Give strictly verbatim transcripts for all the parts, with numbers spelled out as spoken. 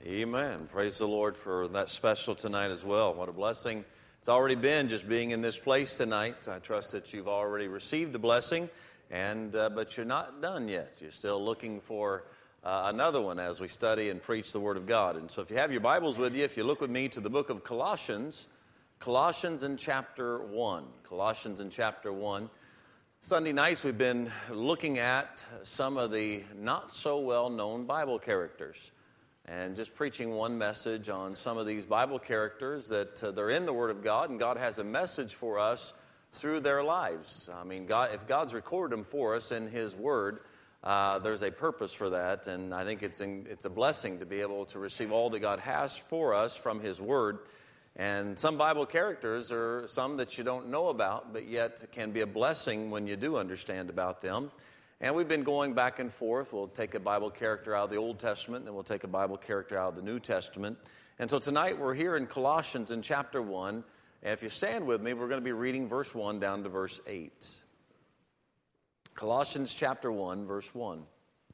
Amen. Praise the Lord for that special tonight as well. What a blessing it's already been just being in this place tonight. I trust that you've already received a blessing, and uh, but you're not done yet. You're still looking for uh, another one as we study and preach the Word of God. And so if you have your Bibles with you, if you look with me to the book of Colossians, Colossians in chapter one. Colossians in chapter one. Sunday nights we've been looking at some of the not so well known Bible characters, and just preaching one message on some of these Bible characters that uh, they're in the Word of God, and God has a message for us through their lives. I mean, God, if God's recorded them for us in His Word, uh, there's a purpose for that, and I think it's in, it's a blessing to be able to receive all that God has for us from His Word. And some Bible characters are some that you don't know about, but yet can be a blessing when you do understand about them. And we've been going back and forth. We'll take a Bible character out of the Old Testament, then we'll take a Bible character out of the New Testament. And so tonight we're here in Colossians in chapter one. And if you stand with me, we're going to be reading verse one down to verse eight. Colossians chapter one, verse one.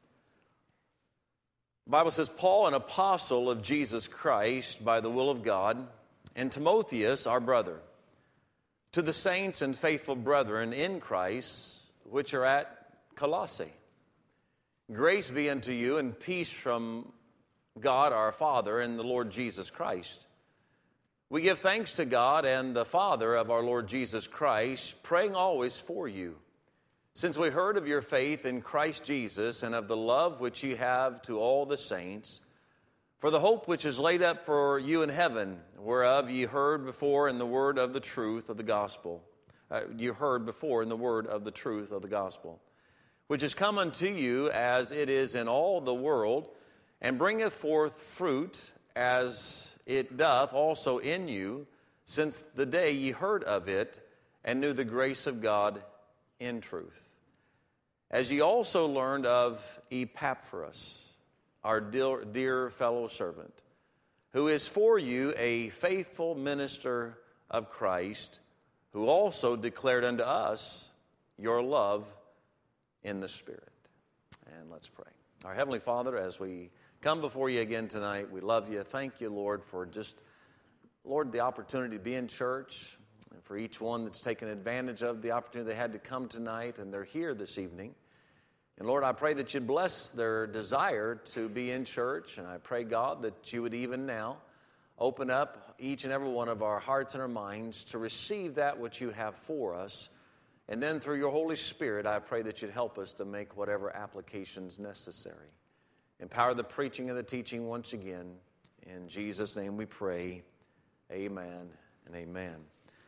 The Bible says, Paul, an apostle of Jesus Christ by the will of God, and Timotheus, our brother, to the saints and faithful brethren in Christ, which are at Colossae. Grace be unto you and peace from God our Father and the Lord Jesus Christ. We give thanks to God and the Father of our Lord Jesus Christ, praying always for you, since we heard of your faith in Christ Jesus and of the love which ye have to all the saints, for the hope which is laid up for you in heaven, whereof ye heard before in the word of the truth of the gospel. Uh, you heard before in the word of the truth of the gospel, which is come unto you as it is in all the world, and bringeth forth fruit as it doth also in you, since the day ye heard of it, and knew the grace of God in truth. As ye also learned of Epaphras, our dear, dear fellow servant, who is for you a faithful minister of Christ, who also declared unto us your love in the Spirit. And let's pray. Our Heavenly Father, as we come before you again tonight, we love you. Thank you, Lord, for just, Lord, the opportunity to be in church, and for each one that's taken advantage of the opportunity they had to come tonight, and they're here this evening. And Lord, I pray that you'd bless their desire to be in church, and I pray, God, that you would even now open up each and every one of our hearts and our minds to receive that which you have for us. And then through your Holy Spirit, I pray that you'd help us to make whatever applications necessary. Empower the preaching and the teaching once again. In Jesus' name we pray. Amen and amen.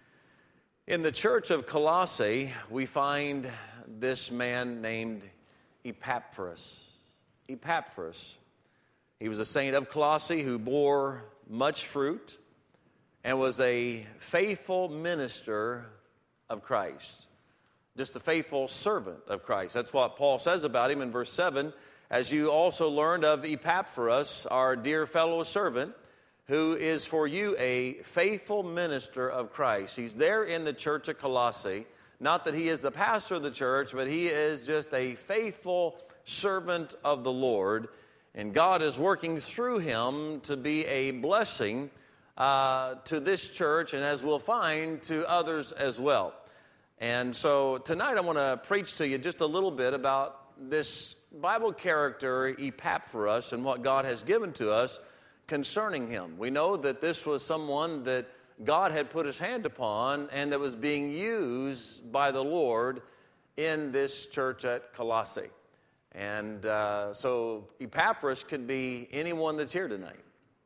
In the church of Colossae, we find this man named Epaphras. Epaphras. He was a saint of Colossae who bore much fruit and was a faithful minister of Christ. Just a faithful servant of Christ. That's what Paul says about him in verse seven. As you also learned of Epaphras, our dear fellow servant, who is for you a faithful minister of Christ. He's there in the church of Colossae. Not that he is the pastor of the church, but he is just a faithful servant of the Lord. And God is working through him to be a blessing uh, to this church, and as we'll find, to others as well. And so tonight I want to preach to you just a little bit about this Bible character, Epaphras, and what God has given to us concerning him. We know that this was someone that God had put his hand upon and that was being used by the Lord in this church at Colossae. And uh, so Epaphras could be anyone that's here tonight.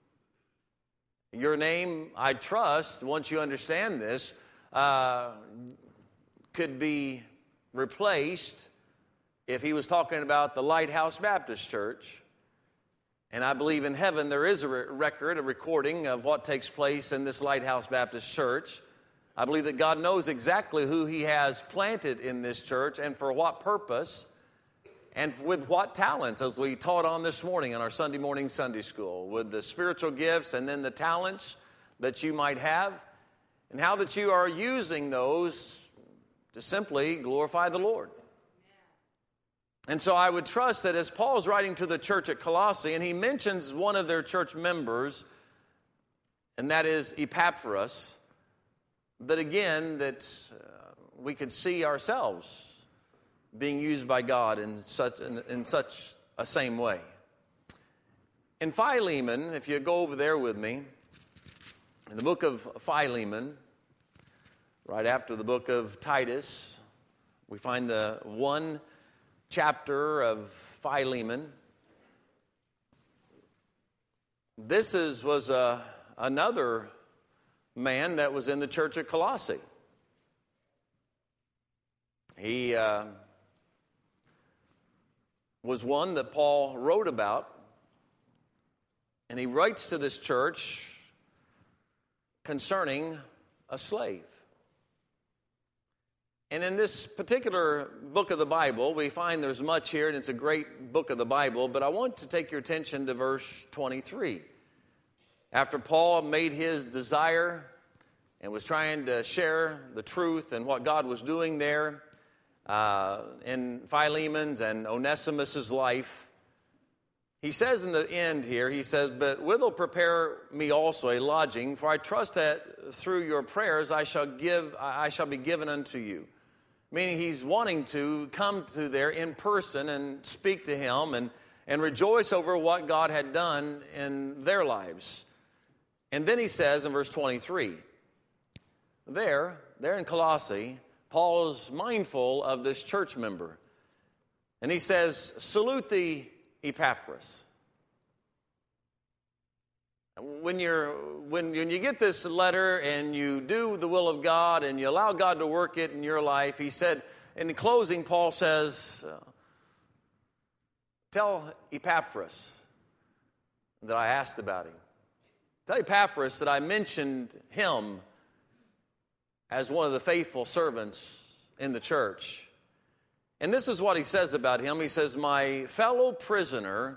Your name, I trust, once you understand this, uh, could be replaced if he was talking about the Lighthouse Baptist Church. And I believe in heaven there is a record, a recording of what takes place in this Lighthouse Baptist Church. I believe that God knows exactly who he has planted in this church and for what purpose and with what talents, as we taught on this morning in our Sunday morning Sunday school, with the spiritual gifts and then the talents that you might have, and how that you are using those to simply glorify the Lord. And so I would trust that as Paul's writing to the church at Colossae, and he mentions one of their church members, and that is Epaphras, that again, that uh, we could see ourselves being used by God in such, in, in such a same way. In Philemon, if you go over there with me, in the book of Philemon, right after the book of Titus, we find the one chapter of Philemon. This is was a, another man that was in the church at Colossae. He uh, was one that Paul wrote about, and he writes to this church concerning a slave. And in this particular book of the Bible, we find there's much here, and it's a great book of the Bible, but I want to take your attention to verse twenty-three. After Paul made his desire and was trying to share the truth and what God was doing there uh, in Philemon's and Onesimus's life, he says in the end here, he says, "But withal prepare me also a lodging, for I trust that through your prayers I shall give, I shall be given unto you." Meaning he's wanting to come to there in person and speak to him and, and rejoice over what God had done in their lives. And then he says in verse twenty-three, there, there in Colossae, Paul is mindful of this church member. And he says, "Salute thee, Epaphras." When you're when, when you get this letter and you do the will of God and you allow God to work it in your life, he said, in closing, Paul says, "Tell Epaphras that I asked about him. Tell Epaphras that I mentioned him as one of the faithful servants in the church." And this is what he says about him. He says, "My fellow prisoner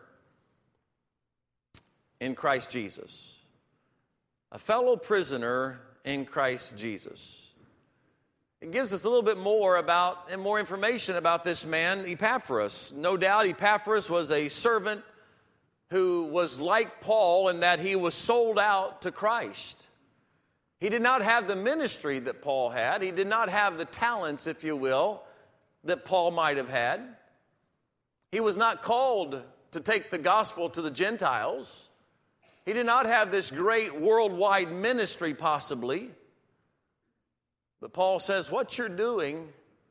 in Christ Jesus." A fellow prisoner in Christ Jesus. It gives us a little bit more about and more information about this man, Epaphras. No doubt Epaphras was a servant who was like Paul in that he was sold out to Christ. He did not have the ministry that Paul had. He did not have the talents, if you will, that Paul might have had. He was not called to take the gospel to the Gentiles. He did not have this great worldwide ministry, possibly. But Paul says, what you're doing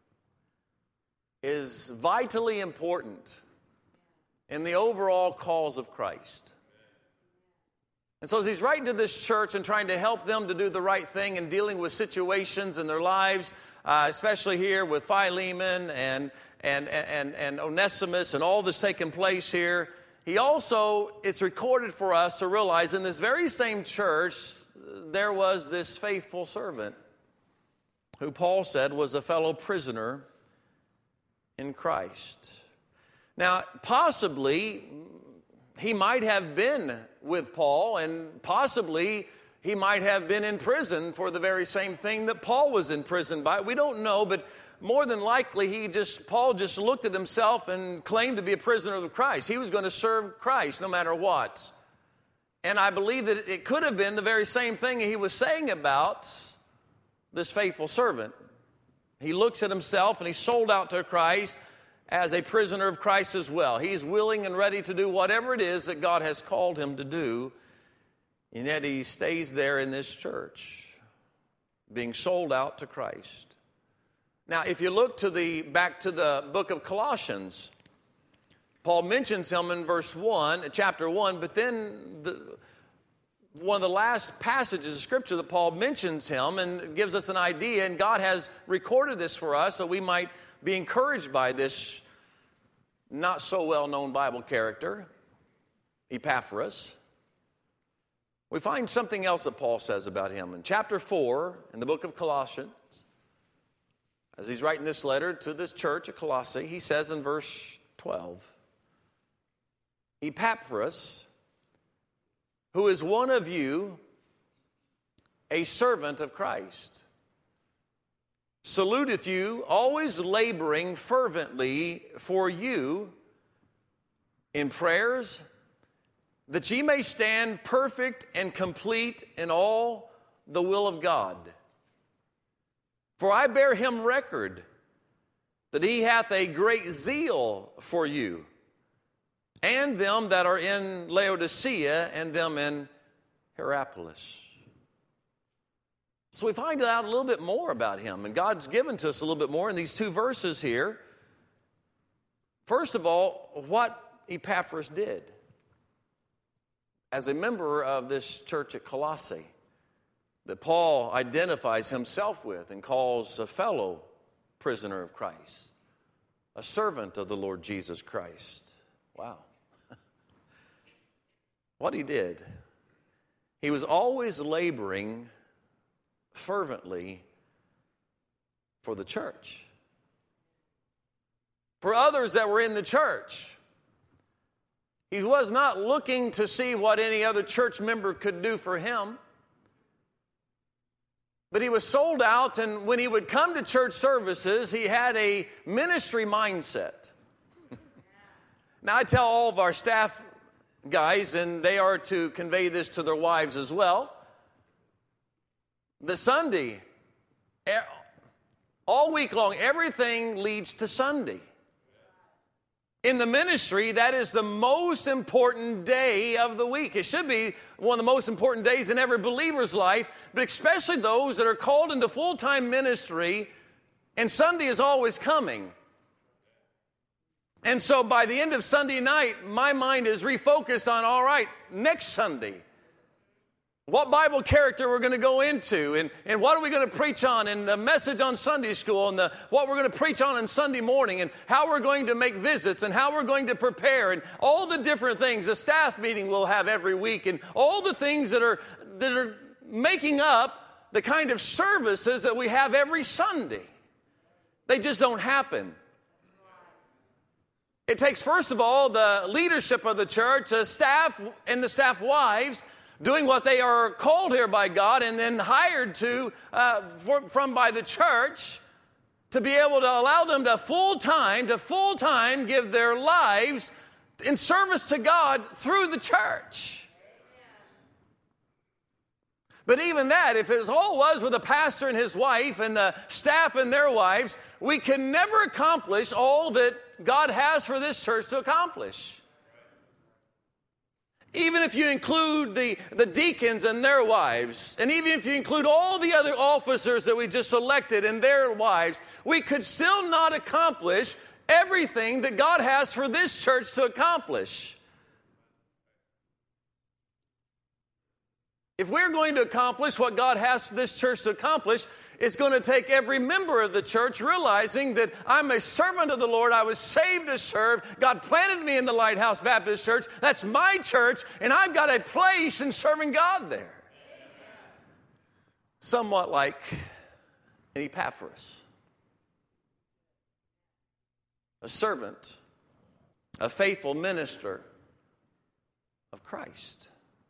is vitally important in the overall cause of Christ. And so as he's writing to this church and trying to help them to do the right thing and dealing with situations in their lives, uh, especially here with Philemon and, and, and, and Onesimus and all that's taking place here, he also, it's recorded for us to realize in this very same church, there was this faithful servant who Paul said was a fellow prisoner in Christ. Now, possibly, he might have been with Paul, and possibly he might have been in prison for the very same thing that Paul was in prison by. We don't know, but more than likely, he just Paul just looked at himself and claimed to be a prisoner of Christ. He was going to serve Christ no matter what. And I believe that it could have been the very same thing he was saying about this faithful servant. He looks at himself and he's sold out to Christ as a prisoner of Christ as well. He's willing and ready to do whatever it is that God has called him to do. And yet he stays there in this church, being sold out to Christ. Now, if you look to the back to the book of Colossians, Paul mentions him in verse one, chapter one, but then the, one of the last passages of Scripture that Paul mentions him and gives us an idea, and God has recorded this for us so we might be encouraged by this not so well-known Bible character, Epaphras. We find something else that Paul says about him. In chapter four, in the book of Colossians, as he's writing this letter to this church at Colossae, he says in verse twelve, "Epaphras, who is one of you, a servant of Christ." saluteth you, always laboring fervently for you in prayers, that ye may stand perfect and complete in all the will of God. For I bear him record that he hath a great zeal for you, and them that are in Laodicea, and them in Hierapolis. So we find out a little bit more about him, and God's given to us a little bit more in these two verses here. First of all, what Epaphras did as a member of this church at Colossae that Paul identifies himself with and calls a fellow prisoner of Christ, a servant of the Lord Jesus Christ. Wow. What he did, he was always laboring fervently for the church, for others that were in the church. He was not looking to see what any other church member could do for him, but he was sold out, and when he would come to church services, he had a ministry mindset. Now, I tell all of our staff guys, and they are to convey this to their wives as well, the Sunday, all week long, everything leads to Sunday. In the ministry, that is the most important day of the week. It should be one of the most important days in every believer's life, but especially those that are called into full-time ministry, and Sunday is always coming. And so by the end of Sunday night, my mind is refocused on, all right, next Sunday, what Bible character we're going to go into, and, and what are we going to preach on, and the message on Sunday school, and the, what we're going to preach on on Sunday morning, and how we're going to make visits, and how we're going to prepare, and all the different things. A staff meeting we'll have every week, and all the things that are that are making up the kind of services that we have every Sunday. They just don't happen. It takes, first of all, the leadership of the church, the staff and the staff wives, doing what they are called here by God and then hired to uh, for, from by the church to be able to allow them to full-time, to full-time give their lives in service to God through the church. But even that, if it all was with a pastor and his wife and the staff and their wives, we can never accomplish all that God has for this church to accomplish. Even if you include the, the deacons and their wives, and even if you include all the other officers that we just elected and their wives, we could still not accomplish everything that God has for this church to accomplish. If we're going to accomplish what God has for this church to accomplish, it's going to take every member of the church realizing that I'm a servant of the Lord. I was saved to serve. God planted me in the Lighthouse Baptist Church. That's my church, and I've got a place in serving God there. Amen. Somewhat like an Epaphras, a servant, a faithful minister of Christ.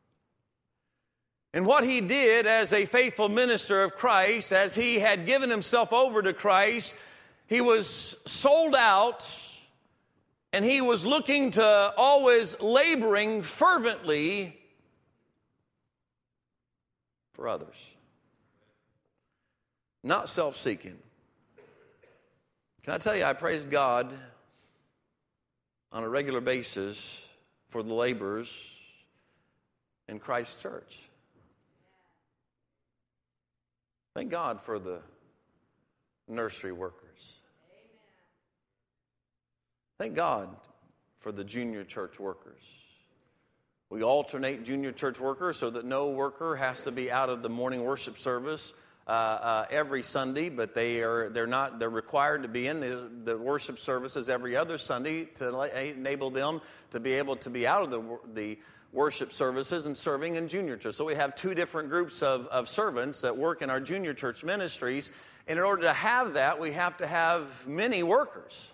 And what he did as a faithful minister of Christ, as he had given himself over to Christ, he was sold out, and he was looking to always laboring fervently for others. Not self-seeking. Can I tell you, I praise God on a regular basis for the laborers in Christ's church. Thank God for the nursery workers. Amen. Thank God for the junior church workers. We alternate junior church workers so that no worker has to be out of the morning worship service uh, uh, every Sunday, but they are they're not they're required to be in the, the worship services every other Sunday to enable them to be able to be out of the the worship services and serving in junior church. So we have two different groups of, of servants that work in our junior church ministries. And in order to have that, we have to have many workers.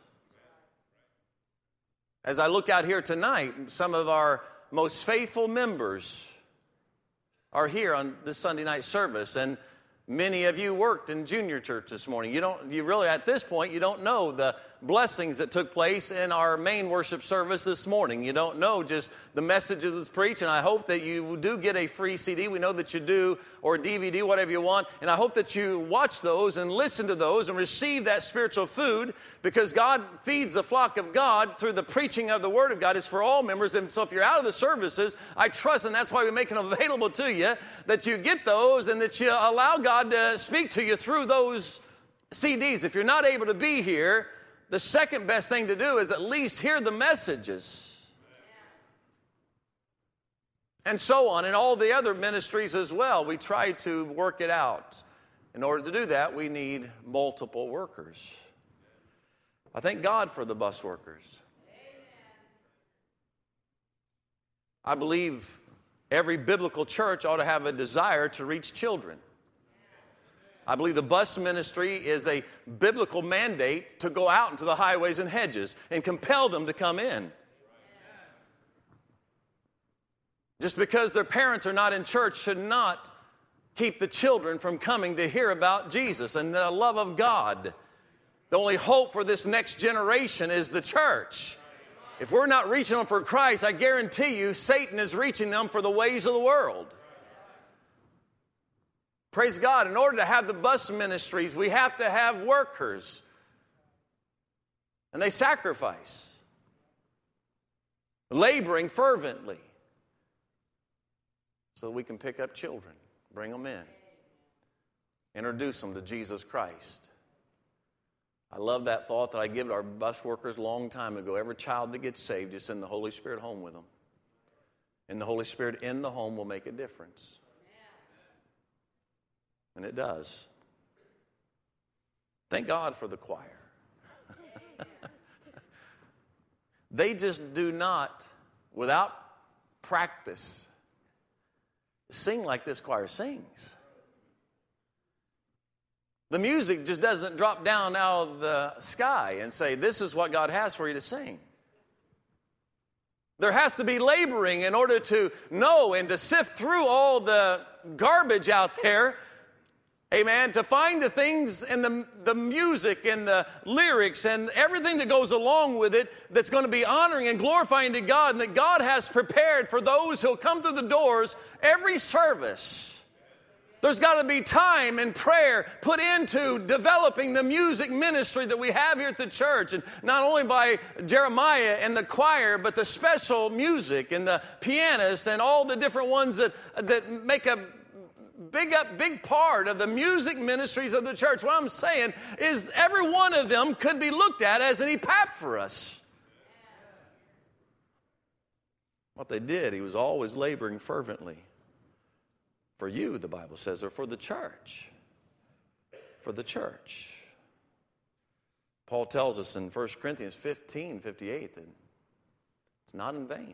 As I look out here tonight, some of our most faithful members are here on this Sunday night service. And Many of you worked in junior church this morning. You don't, you really, at this point, you don't know the blessings that took place in our main worship service this morning. You don't know just the message that was preached, and I hope that you do get a free C D. We know that you do, or a D V D, whatever you want, and I hope that you watch those and listen to those and receive that spiritual food, because God feeds the flock of God through the preaching of the Word of God. It's for all members, and so if you're out of the services, I trust, and that's why we make it available to you, that you get those and that you allow God to speak to you through those C Ds. If you're not able to be here, the second best thing to do is at least hear the messages. And so on, and all the other ministries as well. We try to work it out. In order to do that, we need multiple workers. I thank God for the bus workers. I believe every biblical church ought to have a desire to reach children. I believe the bus ministry is a biblical mandate to go out into the highways and hedges and compel them to come in. Just because their parents are not in church should not keep the children from coming to hear about Jesus and the love of God. The only hope for this next generation is the church. If we're not reaching them for Christ, I guarantee you Satan is reaching them for the ways of the world. Praise God. In order to have the bus ministries, we have to have workers. And they sacrifice, laboring fervently, so that we can pick up children, bring them in, introduce them to Jesus Christ. I love that thought that I give to our bus workers a long time ago. Every child that gets saved, just send the Holy Spirit home with them. And the Holy Spirit in the home will make a difference. And it does. Thank God for the choir. They just do not, without practice, sing like this choir sings. The music just doesn't drop down out of the sky and say, this is what God has for you to sing. There has to be laboring in order to know and to sift through all the garbage out there. Amen. To find the things and the, the music and the lyrics and everything that goes along with it that's going to be honoring and glorifying to God, and that God has prepared for those who'll come through the doors every service. There's got to be time and prayer put into developing the music ministry that we have here at the church. And not only by Jeremiah and the choir, but the special music and the pianists and all the different ones that, that make a big up, big part of the music ministries of the church. What I'm saying is every one of them could be looked at as an Epaphras. What they did, he was always laboring fervently. For you, the Bible says, or for the church. For the church. Paul tells us in First Corinthians fifteen fifty-eight that it's not in vain.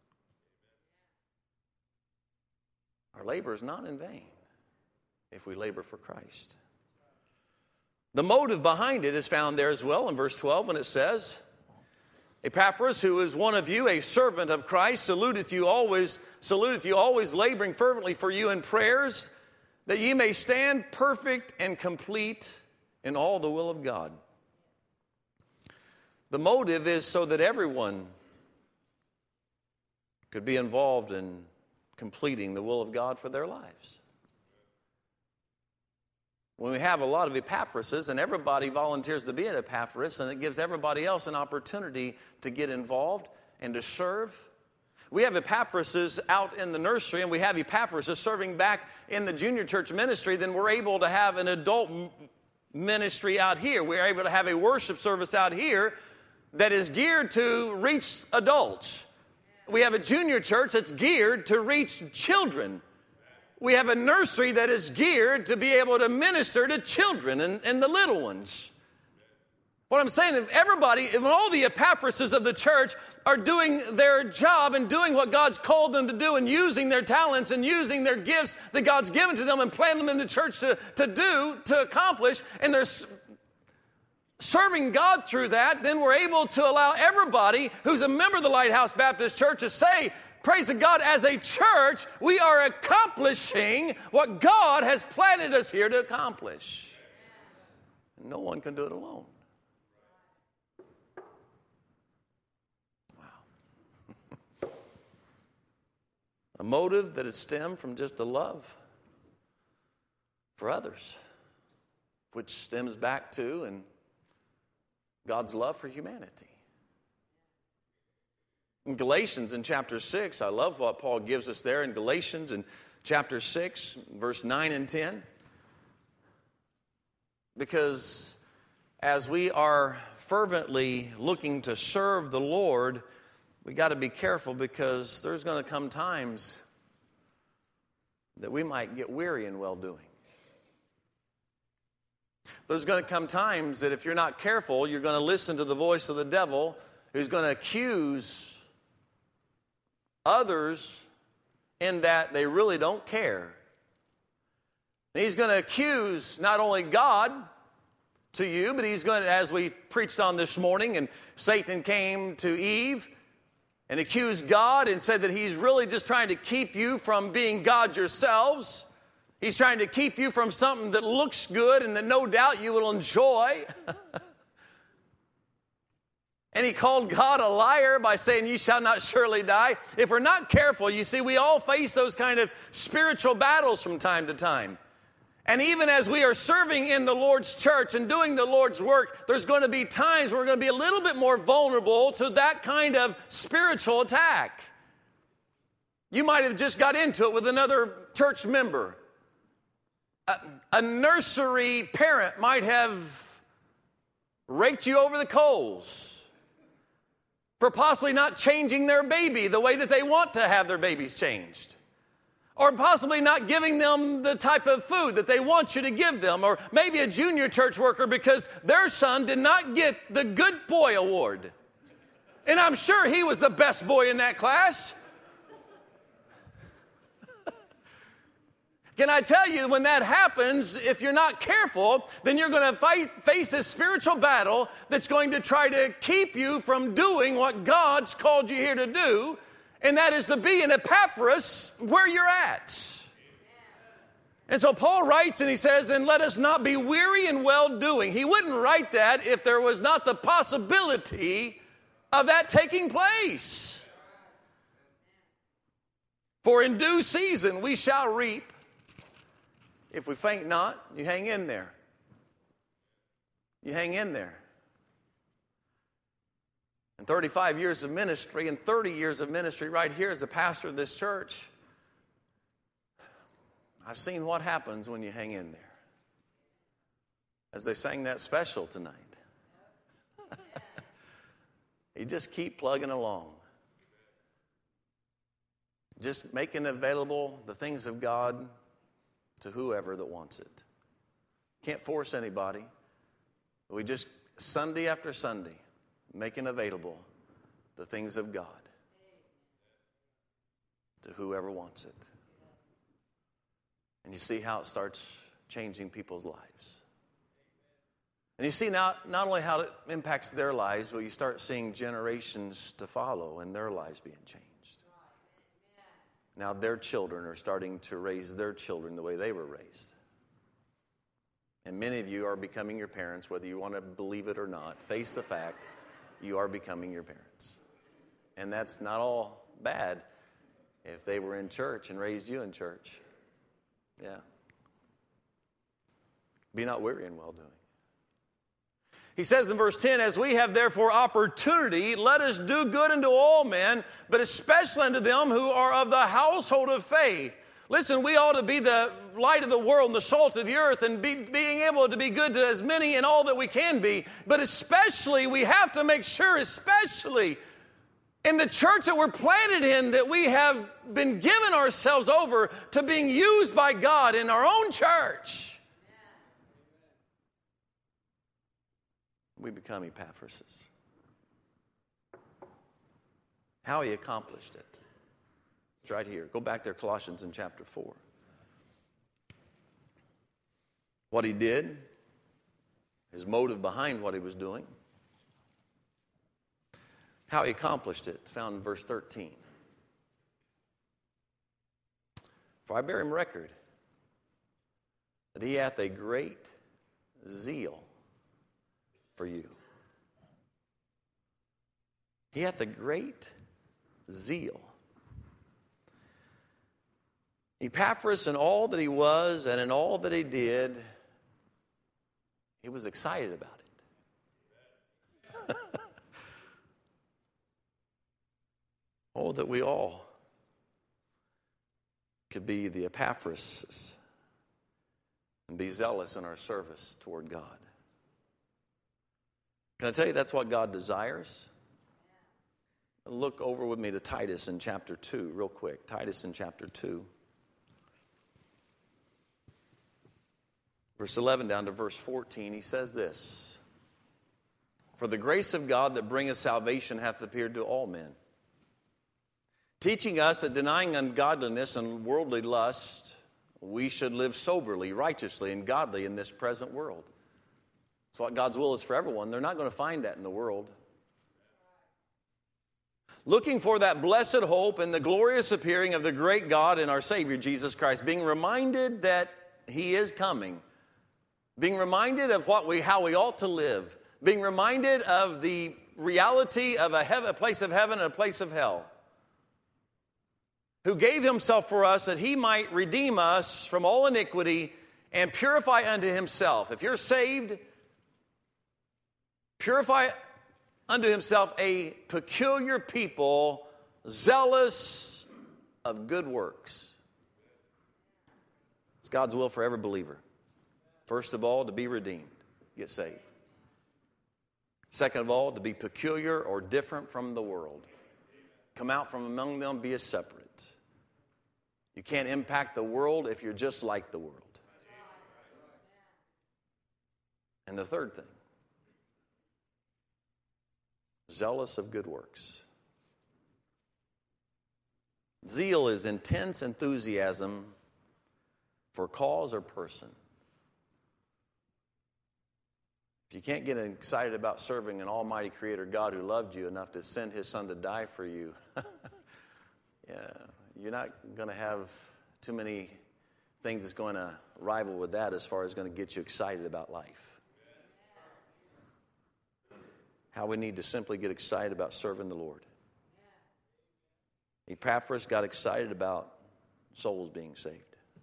Our labor is not in vain if we labor for Christ. The motive behind it is found there as well in verse twelve when it says, Epaphras, who is one of you, a servant of Christ, saluteth you always, saluteth you always, laboring fervently for you in prayers, that ye may stand perfect and complete in all the will of God. The motive is so that everyone could be involved in completing the will of God for their lives. When we have a lot of Epaphrases and everybody volunteers to be an Epaphras, and it gives everybody else an opportunity to get involved and to serve. We have Epaphrases out in the nursery, and we have Epaphrases serving back in the junior church ministry. Then we're able to have an adult ministry out here. We're able to have a worship service out here that is geared to reach adults. We have a junior church that's geared to reach children. We have a nursery that is geared to be able to minister to children and, and the little ones. What I'm saying, if everybody, if all the Epaphrases of the church are doing their job and doing what God's called them to do and using their talents and using their gifts that God's given to them and planted them in the church to, to do, to accomplish, and they're serving God through that, then we're able to allow everybody who's a member of the Lighthouse Baptist Church to say, Praise God, as a church, we are accomplishing what God has planted us here to accomplish. No one can do it alone. Wow. A motive that has stemmed from just a love for others, which stems back to and God's love for humanity. In Galatians in chapter six, I love what Paul gives us there in Galatians in chapter six, verse nine and ten. Because as we are fervently looking to serve the Lord, we got to be careful, because there's going to come times that we might get weary in well-doing. There's going to come times that if you're not careful, you're going to listen to the voice of the devil, who's going to accuse others in that they really don't care. And he's going to accuse not only God to you, but he's going to, as we preached on this morning, and Satan came to Eve and accused God and said that he's really just trying to keep you from being God yourselves. He's trying to keep you from something that looks good and that no doubt you will enjoy. And he called God a liar by saying, "You shall not surely die." If we're not careful, you see, we all face those kind of spiritual battles from time to time. And even as we are serving in the Lord's church and doing the Lord's work, there's going to be times where we're going to be a little bit more vulnerable to that kind of spiritual attack. You might have just got into it with another church member. A, a nursery parent might have raked you over the coals for possibly not changing their baby the way that they want to have their babies changed. Or possibly not giving them the type of food that they want you to give them. Or maybe a junior church worker because their son did not get the Good Boy Award. And I'm sure he was the best boy in that class. Can I tell you, when that happens, if you're not careful, then you're going to fight, face a spiritual battle that's going to try to keep you from doing what God's called you here to do, and that is to be in Epaphras where you're at. And so Paul writes and he says, "And let us not be weary in well-doing." He wouldn't write that if there was not the possibility of that taking place. "For in due season we shall reap, if we faint not." You hang in there. You hang in there. In thirty-five years of ministry and thirty years of ministry right here as a pastor of this church, I've seen what happens when you hang in there. As they sang that special tonight. You just keep plugging along. Just making available the things of God to whoever that wants it. Can't force anybody. We just, Sunday after Sunday, making available the things of God to whoever wants it. And you see how it starts changing people's lives. And you see not, not only how it impacts their lives, but you start seeing generations to follow and their lives being changed. Now their children are starting to raise their children the way they were raised. And many of you are becoming your parents, whether you want to believe it or not. Face the fact, you are becoming your parents. And that's not all bad if they were in church and raised you in church. Yeah. Be not weary in well-doing. He says in verse ten, "As we have therefore opportunity, let us do good unto all men, but especially unto them who are of the household of faith." Listen, we ought to be the light of the world and the salt of the earth, and be, being able to be good to as many and all that we can be. But especially, we have to make sure, especially in the church that we're planted in, that we have been given ourselves over to being used by God in our own church. We become Epaphrases. How he accomplished it. It's right here. Go back there, Colossians in chapter four. What he did, his motive behind what he was doing, how he accomplished it, found in verse thirteen. For I bear him record that he hath a great zeal for you. He hath a great zeal. Epaphras, in all that he was and in all that he did, he was excited about it. Oh, that we all could be the Epaphras and be zealous in our service toward God. Can I tell you that's what God desires? Look over with me to Titus in chapter two, real quick. Titus in chapter two. Verse eleven down to verse fourteen, he says this. For the grace of God that bringeth salvation hath appeared to all men, teaching us that denying ungodliness and worldly lust, we should live soberly, righteously, and godly in this present world. That's what God's will is for everyone. They're not going to find that in the world. Looking for that blessed hope and the glorious appearing of the great God and our Savior, Jesus Christ, being reminded that he is coming, being reminded of what we, how we ought to live, being reminded of the reality of a, heaven, a place of heaven and a place of hell, who gave himself for us that he might redeem us from all iniquity and purify unto himself. If you're saved, purify unto himself a peculiar people, zealous of good works. It's God's will for every believer. First of all, to be redeemed, get saved. Second of all, to be peculiar or different from the world. Come out from among them, be a separate. You can't impact the world if you're just like the world. And the third thing, zealous of good works. Zeal is intense enthusiasm for cause or person. If you can't get excited about serving an almighty creator God who loved you enough to send his son to die for you, yeah, you're not going to have too many things that's going to rival with that as far as going to get you excited about life. How we need to simply get excited about serving the Lord. Epaphras got excited about souls being saved.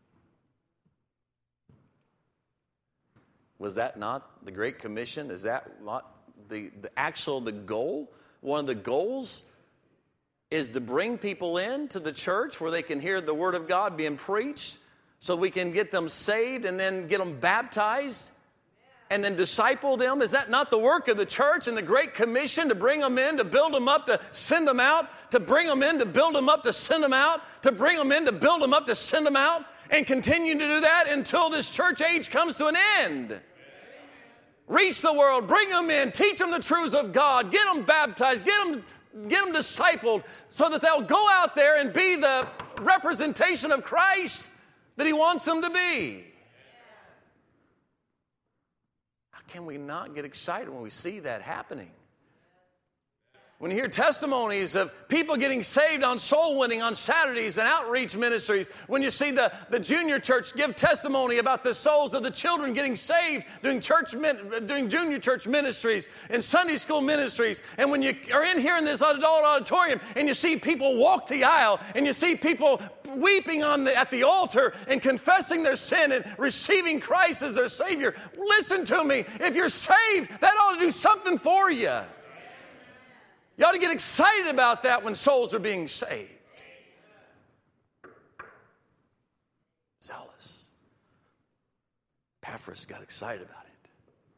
Was that not the Great Commission? Is that not the, the actual, the goal? One of the goals is to bring people in to the church where they can hear the Word of God being preached so we can get them saved and then get them baptized and then disciple them. Is that not the work of the church and the Great Commission, to bring them in, to build them up, to send them out, to bring them in, to build them up, to send them out, to bring them in, to build them up, to send them out, and continue to do that until this church age comes to an end? Reach the world, bring them in, teach them the truths of God, get them baptized, get them Get them discipled so that they'll go out there and be the representation of Christ that he wants them to be. How can we not get excited when we see that happening? When you hear testimonies of people getting saved on soul winning on Saturdays and outreach ministries, when you see the, the junior church give testimony about the souls of the children getting saved doing church doing junior church ministries and Sunday school ministries, and when you are in here in this adult auditorium and you see people walk the aisle and you see people weeping on the, at the altar and confessing their sin and receiving Christ as their Savior, listen to me. If you're saved, that ought to do something for you. You ought to get excited about that when souls are being saved. Zealous. Epaphras got excited about it.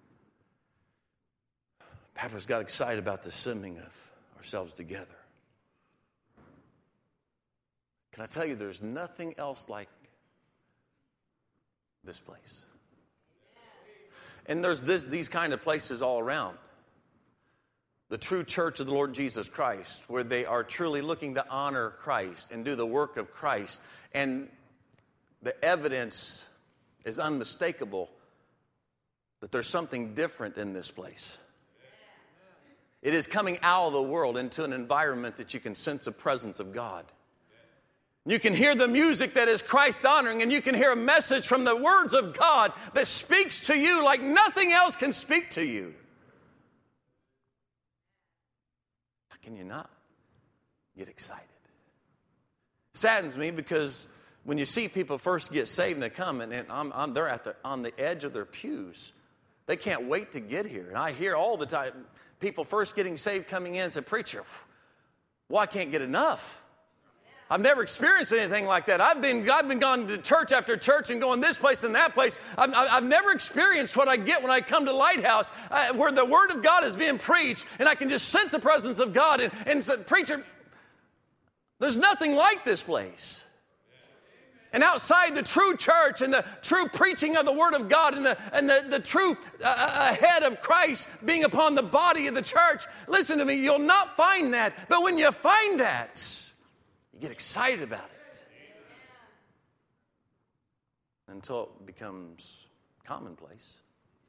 Epaphras got excited about the assembling of ourselves together. Can I tell you, there's nothing else like this place. And there's this, these kind of places all around. The true church of the Lord Jesus Christ, where they are truly looking to honor Christ and do the work of Christ. And the evidence is unmistakable that there's something different in this place. It is coming out of the world into an environment that you can sense the presence of God. You can hear the music that is Christ-honoring, and you can hear a message from the words of God that speaks to you like nothing else can speak to you. How can you not get excited? Saddens me because when you see people first get saved and they come and, and I'm, I'm, they're at the, on the edge of their pews. They can't wait to get here. And I hear all the time people first getting saved coming in and say, "Preacher, well, I can't get enough. I've never experienced anything like that. I've been, I've been going to church after church and going this place and that place. I've, I've never experienced what I get when I come to Lighthouse, uh, where the Word of God is being preached, and I can just sense the presence of God. And, and say, Preacher, there's nothing like this place. And outside the true church and the true preaching of the Word of God and the, and the, the true uh, head of Christ being upon the body of the church, listen to me, you'll not find that. But when you find that, you get excited about it. Until it becomes commonplace.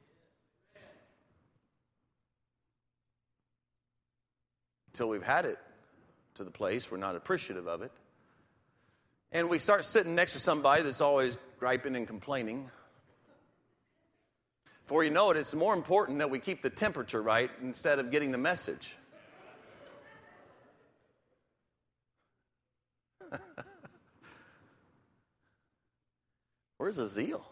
Until we've had it to the place we're not appreciative of it. And we start sitting next to somebody that's always griping and complaining. Before you know it, it's more important that we keep the temperature right instead of getting the message. Where's the zeal?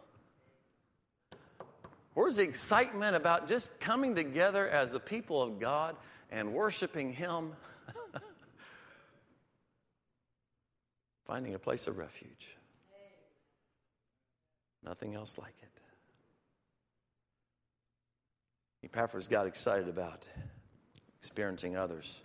Where's the excitement about just coming together as the people of God and worshiping Him? Finding a place of refuge. Nothing else like it. Epaphras got excited about experiencing others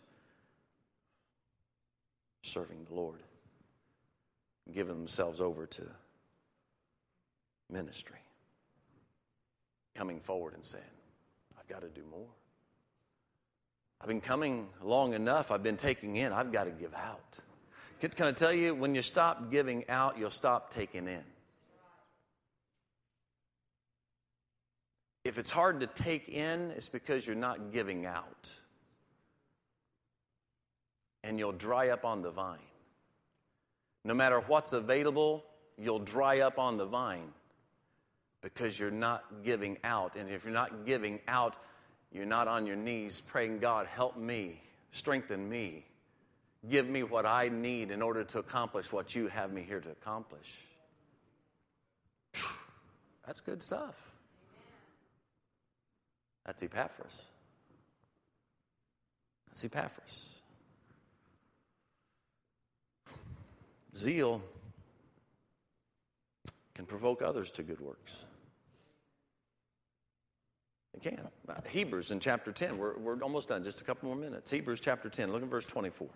serving the Lord, giving themselves over to ministry, coming forward and saying, I've got to do more. I've been coming long enough. I've been taking in. I've got to give out. Can I tell you, when you stop giving out, you'll stop taking in. If it's hard to take in, it's because you're not giving out. And you'll dry up on the vine. No matter what's available, you'll dry up on the vine because you're not giving out. And if you're not giving out, you're not on your knees praying, God, help me, strengthen me. Give me what I need in order to accomplish what you have me here to accomplish. That's good stuff. That's Epaphras. That's Epaphras. Zeal can provoke others to good works. It can. Hebrews in chapter ten. We're, we're almost done. Just a couple more minutes. Hebrews chapter ten. Look at verse twenty-four.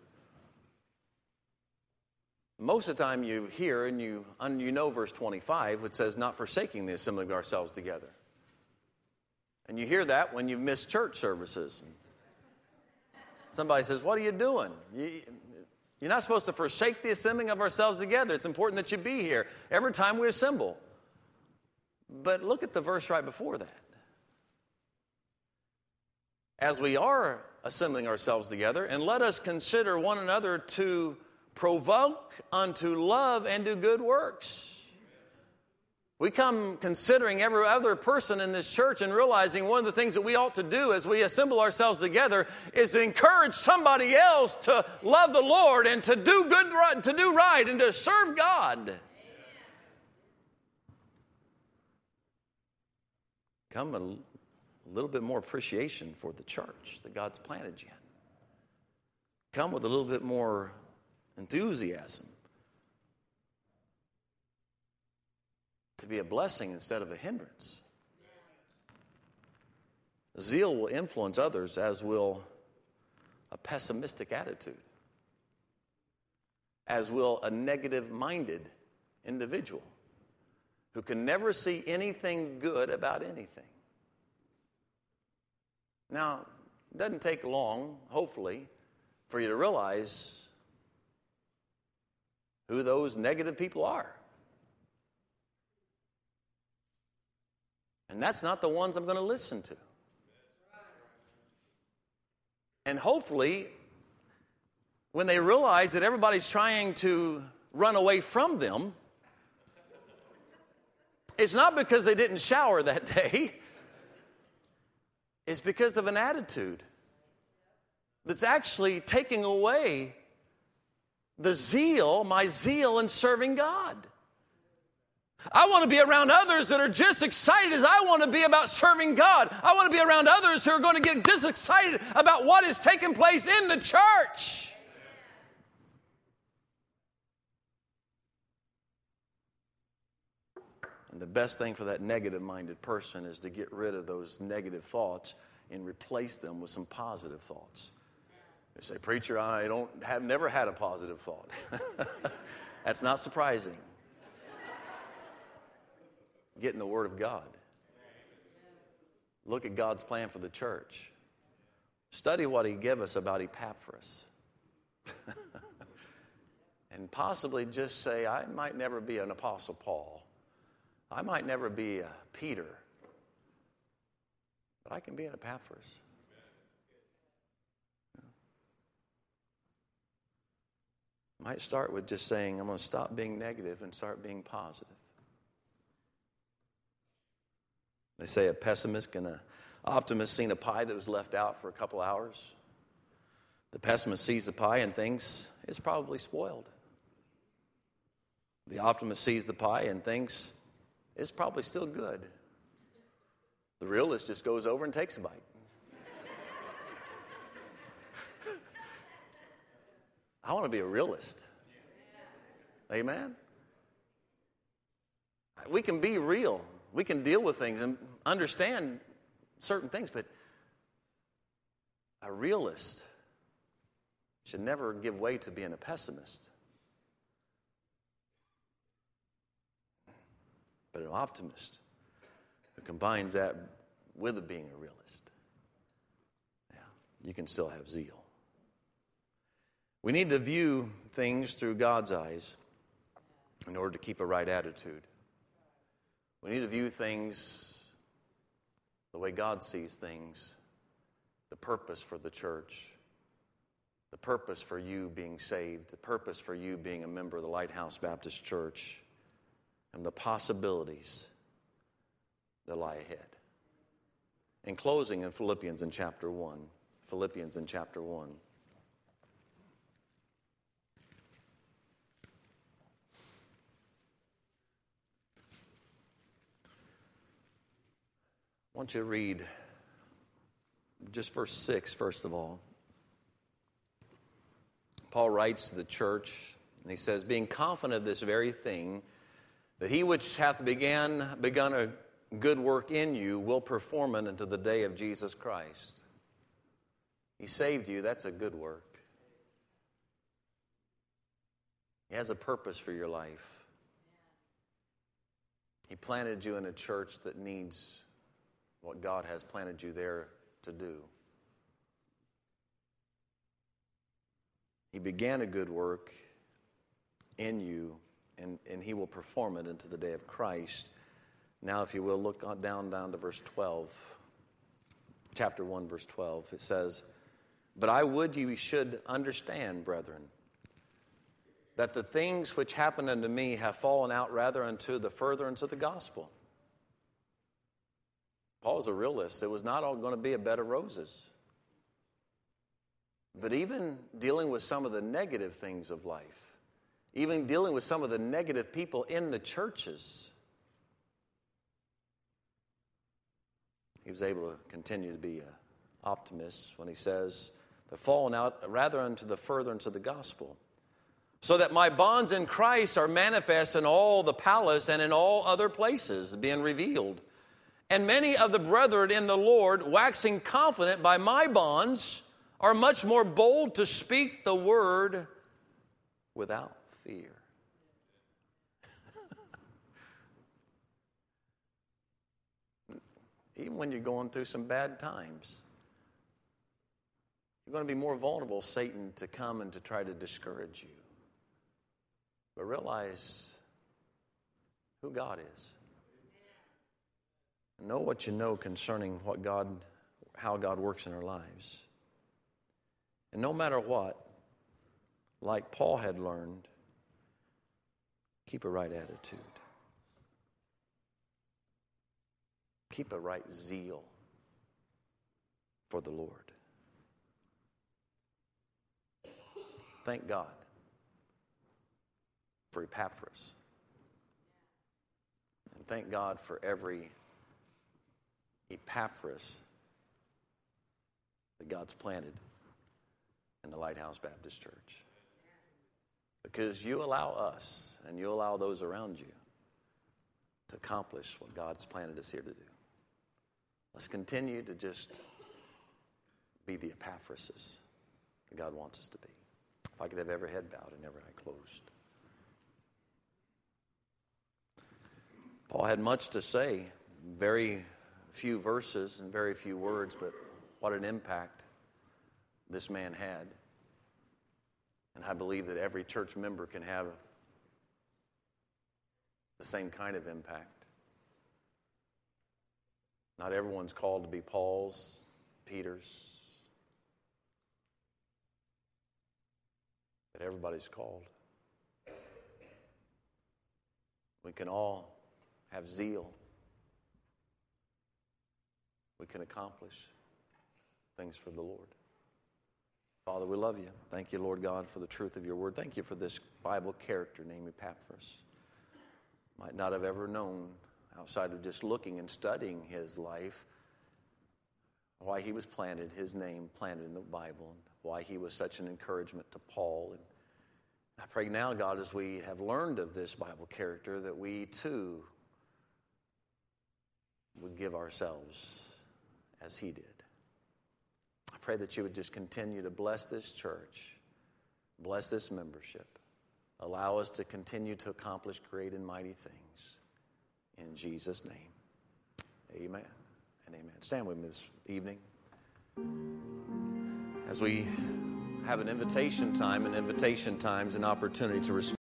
Most of the time you hear and you, you know verse twenty-five, which says, not forsaking the assembling of ourselves together. And you hear that when you've missed church services. Somebody says, what are you doing? You, you're not supposed to forsake the assembling of ourselves together. It's important that you be here every time we assemble. But look at the verse right before that. As we are assembling ourselves together, and let us consider one another to provoke unto love and do good works. We come considering every other person in this church and realizing one of the things that we ought to do as we assemble ourselves together is to encourage somebody else to love the Lord and to do good, to do right and to serve God. Amen. Come a little bit more appreciation for the church that God's planted you in. Come with a little bit more enthusiasm to be a blessing instead of a hindrance. Zeal will influence others, as will a pessimistic attitude, as will a negative-minded individual who can never see anything good about anything. Now, it doesn't take long, hopefully, for you to realize who those negative people are. And that's not the ones I'm going to listen to. And hopefully, when they realize that everybody's trying to run away from them, it's not because they didn't shower that day. It's because of an attitude that's actually taking away the zeal, my zeal in serving God. I want to be around others that are just excited as I want to be about serving God. I want to be around others who are going to get just excited about what is taking place in the church. And the best thing for that negative-minded person is to get rid of those negative thoughts and replace them with some positive thoughts. You say, preacher, I don't have never had a positive thought. That's not surprising. Get in the Word of God. Look at God's plan for the church. Study what He gave us about Epaphras. And possibly just say, I might never be an Apostle Paul. I might never be a Peter. But I can be an Epaphras. Might start with just saying, I'm going to stop being negative and start being positive. They say a pessimist and an optimist seen a pie that was left out for a couple hours. The pessimist sees the pie and thinks it's probably spoiled. The optimist sees the pie and thinks it's probably still good. The realist just goes over and takes a bite. I want to be a realist. Amen? We can be real. We can deal with things and understand certain things, but a realist should never give way to being a pessimist. But an optimist who combines that with being a realist, yeah, you can still have zeal. We need to view things through God's eyes in order to keep a right attitude. We need to view things the way God sees things, the purpose for the church, the purpose for you being saved, the purpose for you being a member of the Lighthouse Baptist Church, and the possibilities that lie ahead. In closing, in Philippians in chapter one, Philippians in chapter one, I want you to read just verse six, first of all. Paul writes to the church, and he says, being confident of this very thing, that he which hath began, begun a good work in you will perform it unto the day of Jesus Christ. He saved you. That's a good work. He has a purpose for your life. He planted you in a church that needs what God has planted you there to do. He began a good work in you, and, and He will perform it into the day of Christ. Now, if you will, look on, down, down to verse twelve. Chapter one, verse twelve. It says, but I would you should understand, brethren, that the things which happened unto me have fallen out rather unto the furtherance of the gospel. Paul's a realist. It was not all going to be a bed of roses. But even dealing with some of the negative things of life, even dealing with some of the negative people in the churches, he was able to continue to be an optimist when he says, they're fallen out rather unto the furtherance of the gospel, so that my bonds in Christ are manifest in all the palace and in all other places, being revealed. And many of the brethren in the Lord, waxing confident by my bonds, are much more bold to speak the word without fear. Even when you're going through some bad times, you're going to be more vulnerable, Satan, to come and to try to discourage you. But realize who God is. Know what you know concerning what God, how God works in our lives. And no matter what, like Paul had learned, Keep a right attitude. Keep a right zeal for the Lord. Thank God for Epaphras. And thank God for every Epaphras that God's planted in the Lighthouse Baptist Church. Because you allow us and you allow those around you to accomplish what God's planted us here to do. Let's continue to just be the Epaphrases that God wants us to be. If I could have every head bowed and every eye closed. Paul had much to say, very few verses and very few words, but what an impact this man had. And I believe that every church member can have the same kind of impact. Not everyone's called to be Paul's, Peter's, but everybody's called. We can all have zeal. We can accomplish things for the Lord. Father, we love you. Thank you, Lord God, for the truth of your word. Thank you for this Bible character named Epaphras. Might not have ever known, outside of just looking and studying his life, why he was planted, his name planted in the Bible, and why he was such an encouragement to Paul. And I pray now, God, as we have learned of this Bible character, that we too would give ourselves as he did. I pray that you would just continue to bless this church, bless this membership, allow us to continue to accomplish great and mighty things. In Jesus' name, amen and amen. Stand with me this evening as we have an invitation time, and invitation time is an opportunity to respond.